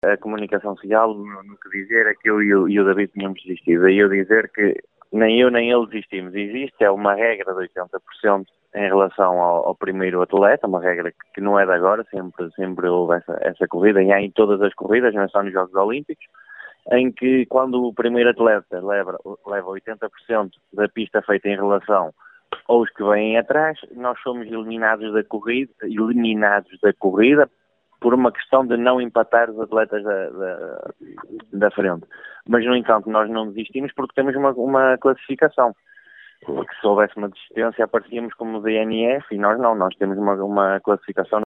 A comunicação social, no que dizer, é que eu e o David tínhamos desistido. Daí eu dizer que nem eu nem ele desistimos. Existe uma regra de 80% em relação ao primeiro atleta, uma regra que não é de agora, sempre houve essa corrida, e há em todas as corridas, não é só nos Jogos Olímpicos, em que quando o primeiro atleta leva 80% da pista feita em relação aos que vêm atrás, nós somos eliminados da corrida por uma questão de não empatar os atletas da frente. Mas, no entanto, nós não desistimos porque temos uma classificação. Porque se houvesse uma desistência, aparecíamos como DNF e nós não. Nós temos uma classificação